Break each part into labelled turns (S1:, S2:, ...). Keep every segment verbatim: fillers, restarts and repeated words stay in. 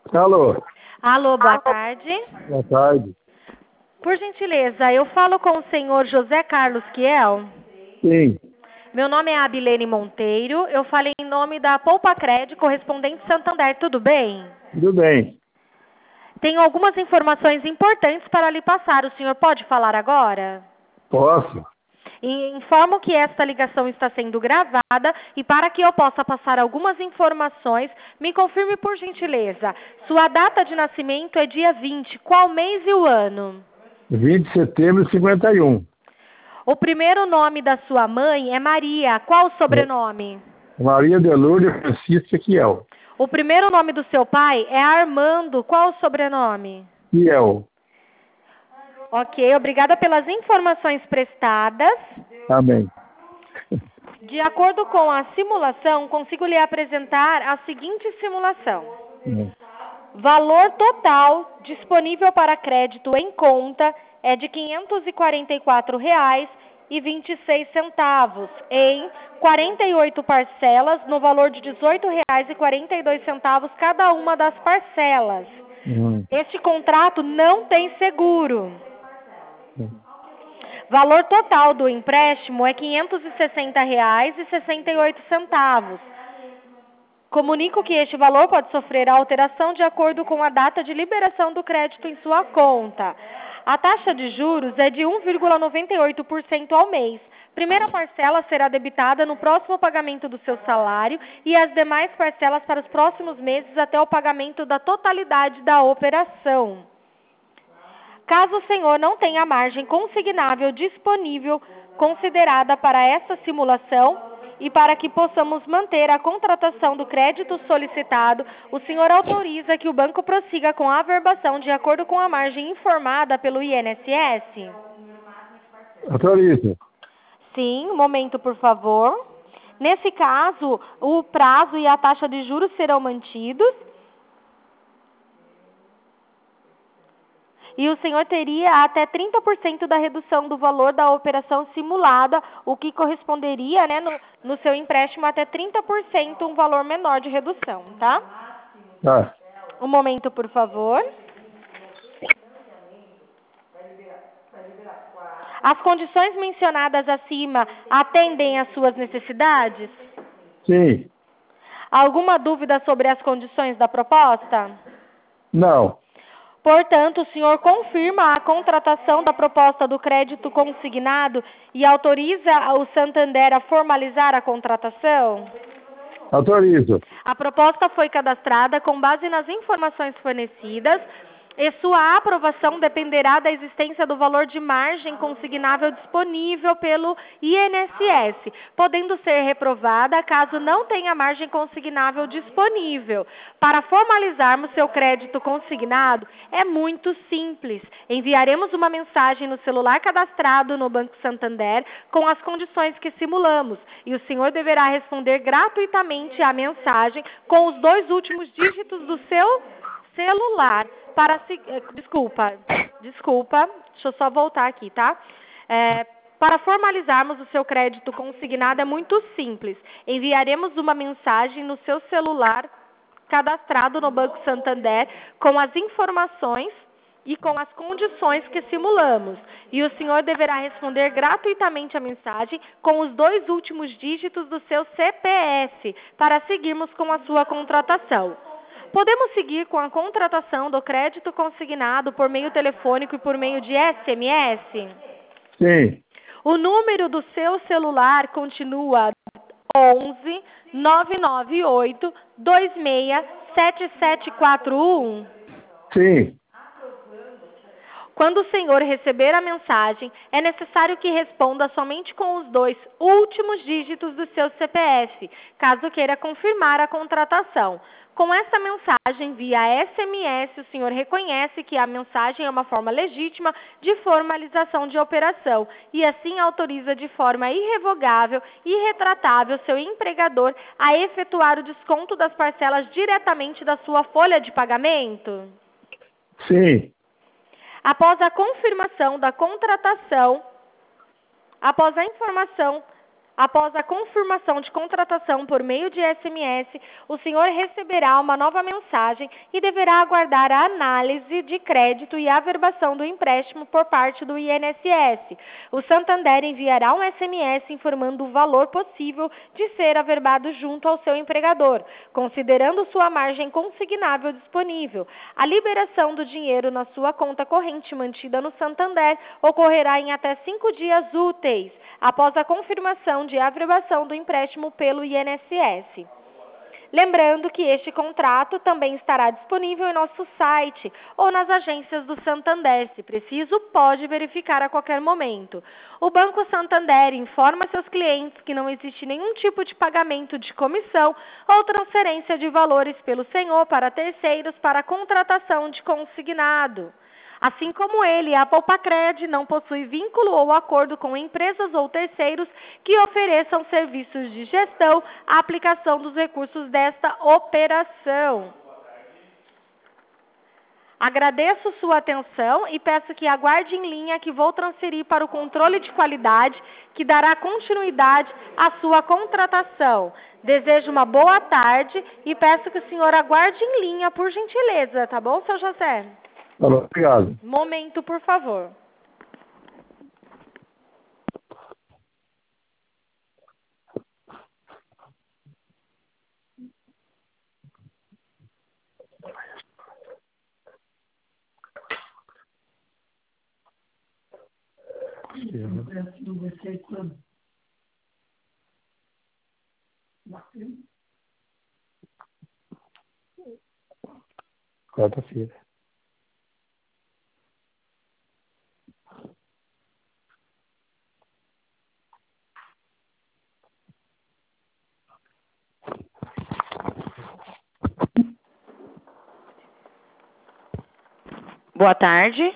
S1: Alô,
S2: Alô, boa tarde.
S1: boa tarde.
S2: Por gentileza, eu falo com o senhor José Carlos Kiel.
S1: Sim,
S2: Meu nome é Abilene Monteiro. Eu falei em nome da Poupa Crédito, correspondente Santander. Tudo bem?
S1: tudo bem.
S2: Tenho algumas informações importantes para lhe passar. O senhor pode falar agora?
S1: Posso?
S2: E informo que esta ligação está sendo gravada e para que eu possa passar algumas informações, me confirme por gentileza. Sua data de nascimento é dia vinte. Qual mês e o ano?
S1: vinte de setembro de cinquenta e um.
S2: O primeiro nome da sua mãe é Maria. Qual o sobrenome?
S1: Maria de Lourdes Francisca Kiel.
S2: O primeiro nome do seu pai é Armando. Qual o sobrenome?
S1: Kiel.
S2: Ok, obrigada pelas informações prestadas.
S1: Amém.
S2: De acordo com a simulação, consigo lhe apresentar a seguinte simulação.
S1: Hum.
S2: Valor total disponível para crédito em conta é de quinhentos e quarenta e quatro reais e vinte e seis centavos em quarenta e oito parcelas no valor de dezoito reais e quarenta e dois centavos cada uma das parcelas.
S1: Hum.
S2: Este contrato não tem seguro.
S1: Hum.
S2: Valor total do empréstimo é quinhentos e sessenta reais e sessenta e oito centavos. Comunico que este valor pode sofrer alteração de acordo com a data de liberação do crédito em sua conta. A taxa de juros é de um vírgula noventa e oito por cento ao mês. Primeira parcela será debitada no próximo pagamento do seu salário e as demais parcelas para os próximos meses até o pagamento da totalidade da operação. Caso o senhor não tenha margem consignável disponível considerada para essa simulação e para que possamos manter a contratação do crédito solicitado, o senhor autoriza que o banco prossiga com a averbação de acordo com a margem informada pelo I N S S?
S1: Autoriza.
S2: Sim, um momento, por favor. Nesse caso, o prazo e a taxa de juros serão mantidos. E o senhor teria até trinta por cento da redução do valor da operação simulada, o que corresponderia, né, no, no seu empréstimo até trinta por cento, um valor menor de redução, tá?
S1: Tá.
S2: Um momento, por favor. As condições mencionadas acima atendem às suas necessidades?
S1: Sim.
S2: Alguma dúvida sobre as condições da proposta?
S1: Não.
S2: Portanto, o senhor confirma a contratação da proposta do crédito consignado e autoriza o Santander a formalizar a contratação?
S1: Autorizo.
S2: A proposta foi cadastrada com base nas informações fornecidas e sua aprovação dependerá da existência do valor de margem consignável disponível pelo I N S S, podendo ser reprovada caso não tenha margem consignável disponível. Para formalizarmos seu crédito consignado, é muito simples. Enviaremos uma mensagem no celular cadastrado no Banco Santander com as condições que simulamos e o senhor deverá responder gratuitamente à mensagem com os dois últimos dígitos do seu celular. Para se... Desculpa, desculpa, deixa eu só voltar aqui, tá? É, para formalizarmos o seu crédito consignado é muito simples. Enviaremos uma mensagem no seu celular cadastrado no Banco Santander com as informações e com as condições que simulamos. E o senhor deverá responder gratuitamente a mensagem com os dois últimos dígitos do seu C P F para seguirmos com a sua contratação. Podemos seguir com a contratação do crédito consignado por meio telefônico e por meio de S M S?
S1: Sim.
S2: O número do seu celular continua onze, nove nove oito, dois seis, sete sete quatro um?
S1: Sim.
S2: Quando o senhor receber a mensagem, é necessário que responda somente com os dois últimos dígitos do seu C P F, caso queira confirmar a contratação. Com essa mensagem via S M S, o senhor reconhece que a mensagem é uma forma legítima de formalização de operação e assim autoriza de forma irrevogável e irretratável seu empregador a efetuar o desconto das parcelas diretamente da sua folha de pagamento?
S1: Sim.
S2: Após a confirmação da contratação, após a informação, Após a confirmação de contratação por meio de S M S, o senhor receberá uma nova mensagem e deverá aguardar a análise de crédito e averbação do empréstimo por parte do I N S S. O Santander enviará um S M S informando o valor possível de ser averbado junto ao seu empregador, considerando sua margem consignável disponível. A liberação do dinheiro na sua conta corrente mantida no Santander ocorrerá em até cinco dias úteis, após a confirmação de averbação do empréstimo pelo I N S S. Lembrando que este contrato também estará disponível em nosso site ou nas agências do Santander. Se preciso, pode verificar a qualquer momento. O Banco Santander informa seus clientes que não existe nenhum tipo de pagamento de comissão ou transferência de valores pelo senhor para terceiros para contratação de consignado. Assim como ele, a Poupacred não possui vínculo ou acordo com empresas ou terceiros que ofereçam serviços de gestão à aplicação dos recursos desta operação. Agradeço sua atenção e peço que aguarde em linha que vou transferir para o controle de qualidade, que dará continuidade à sua contratação. Desejo uma boa tarde e peço que o senhor aguarde em linha, por gentileza, tá bom, seu José?
S1: Obrigado.
S2: Momento, por favor.
S1: Quarta-feira.
S3: Boa tarde.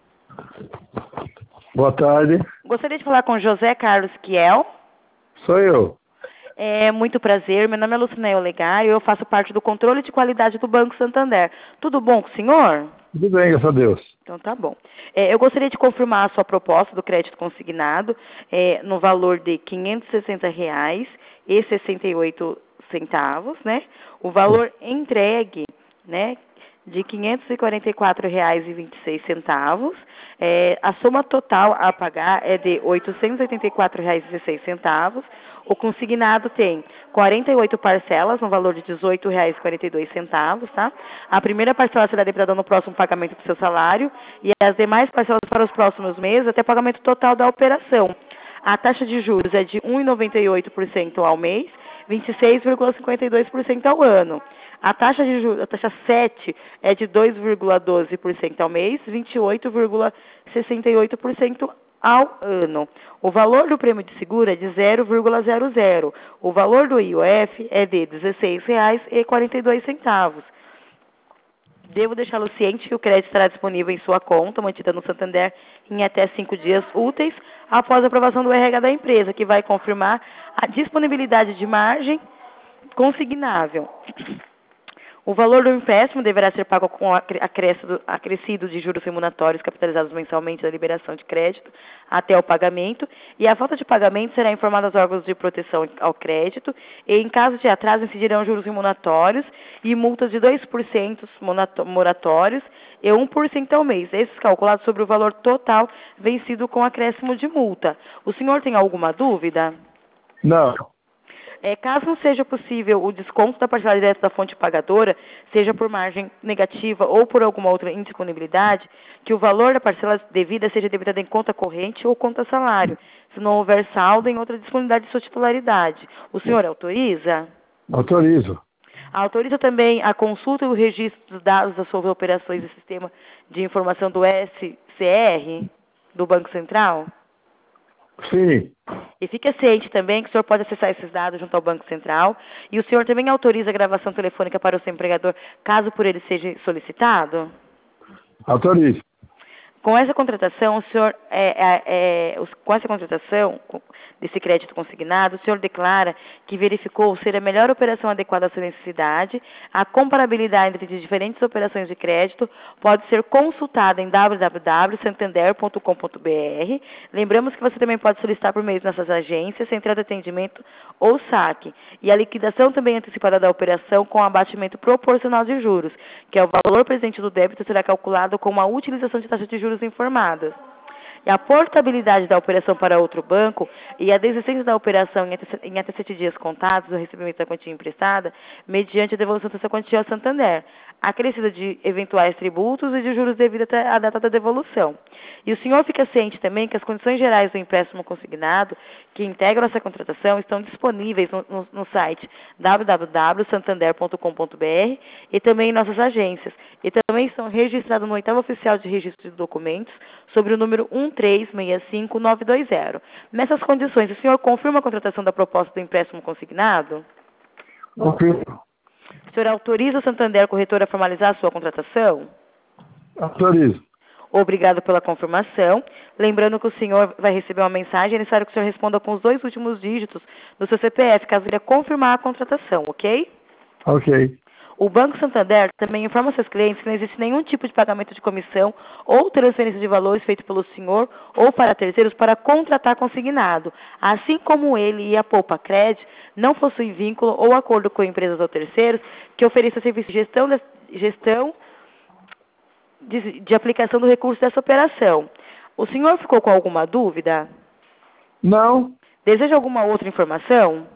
S1: Boa tarde.
S3: Gostaria de falar com José Carlos Kiel.
S1: Sou eu.
S3: É muito prazer. Meu nome é Lucinéia Olegário. Eu faço parte do controle de qualidade do Banco Santander. Tudo bom com o senhor?
S1: Tudo bem, graças a Deus.
S3: Então tá bom. É, eu gostaria de confirmar a sua proposta do crédito consignado é, no valor de quinhentos e sessenta reais e sessenta e oito centavos, né? O valor entregue, né, de quinhentos e quarenta e quatro reais e vinte e seis centavos. É, a soma total a pagar é de oitocentos e oitenta e quatro reais e dezesseis centavos. O consignado tem quarenta e oito parcelas no valor de dezoito reais e quarenta e dois centavos, tá? A primeira parcela será debitada no próximo pagamento do seu salário e as demais parcelas para os próximos meses até pagamento total da operação. A taxa de juros é de um vírgula noventa e oito por cento ao mês, vinte e seis vírgula cinquenta e dois por cento ao ano. A taxa de juros, a taxa sete é de dois vírgula doze por cento ao mês, vinte e oito vírgula sessenta e oito por cento ao ano. O valor do prêmio de seguro é de zero vírgula zero zero. O valor do I O F é de dezesseis reais e quarenta e dois centavos. Devo deixá-lo ciente que o crédito estará disponível em sua conta, mantida no Santander, em até cinco dias úteis, após a aprovação do R H da empresa, que vai confirmar a disponibilidade de margem consignável. O valor do empréstimo deverá ser pago com acrescido, acrescido de juros remuneratórios capitalizados mensalmente da liberação de crédito até o pagamento, e a falta de pagamento será informada aos órgãos de proteção ao crédito, e em caso de atraso incidirão juros remuneratórios e multas de dois por cento moratórios e um por cento ao mês, esses calculados sobre o valor total vencido com acréscimo de multa. O senhor tem alguma dúvida?
S1: Não.
S3: É, caso não seja possível o desconto da parcela direta da fonte pagadora, seja por margem negativa ou por alguma outra indisponibilidade, que o valor da parcela devida seja debitado em conta corrente ou conta salário, se não houver saldo em outra disponibilidade de sua titularidade. O senhor autoriza?
S1: Autorizo.
S3: Autoriza também a consulta e o registro dos dados das suas operações do sistema de informação do S C R, do Banco Central?
S1: Sim.
S3: E fique ciente também que o senhor pode acessar esses dados junto ao Banco Central. E o senhor também autoriza a gravação telefônica para o seu empregador, caso por ele seja solicitado?
S1: Autorizo.
S3: Com essa contratação, o senhor, é, é, é, os- com essa contratação com- desse crédito consignado, o senhor declara que verificou ser a melhor operação adequada à sua necessidade. A comparabilidade entre diferentes operações de crédito pode ser consultada em w w w ponto santander ponto com ponto b r. Lembramos que você também pode solicitar por meio de nossas agências, central de atendimento ou saque. E a liquidação também antecipada da operação com abatimento proporcional de juros, que é o valor presente do débito será calculado com a utilização de taxa de juros informadas. E a portabilidade da operação para outro banco e a desistência da operação em até, em até sete dias contados do recebimento da quantia emprestada, mediante a devolução dessa quantia ao Santander, acrescida de eventuais tributos e de juros devido até a data da devolução. E o senhor fica ciente também que as condições gerais do empréstimo consignado, que integram essa contratação, estão disponíveis no, no, no site w w w ponto santander ponto com ponto b r e também em nossas agências. E também estão registrados no oitavo oficial de registro de documentos sobre o número um três seis cinco nove dois zero. Nessas condições, o senhor confirma a contratação da proposta do empréstimo consignado?
S1: Confirmo.
S3: O senhor autoriza o Santander Corretora a formalizar a sua contratação?
S1: Autorizo.
S3: Obrigado pela confirmação. Lembrando que o senhor vai receber uma mensagem, é necessário que o senhor responda com os dois últimos dígitos do seu C P F, caso ele confirmar a contratação, ok?
S1: Ok.
S3: O Banco Santander também informa seus clientes que não existe nenhum tipo de pagamento de comissão ou transferência de valores feito pelo senhor ou para terceiros para contratar consignado, assim como ele e a Poupa Cred não possuem vínculo ou acordo com empresas ou terceiros que ofereçam serviço de gestão, de, gestão de, de aplicação do recurso dessa operação. O senhor ficou com alguma dúvida?
S1: Não.
S3: Deseja alguma outra informação?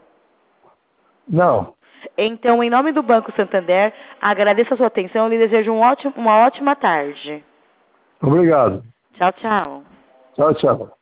S1: Não.
S3: Então, em nome do Banco Santander, agradeço a sua atenção e lhe desejo um ótimo, uma ótima tarde.
S1: Obrigado.
S3: Tchau, tchau.
S1: Tchau, tchau.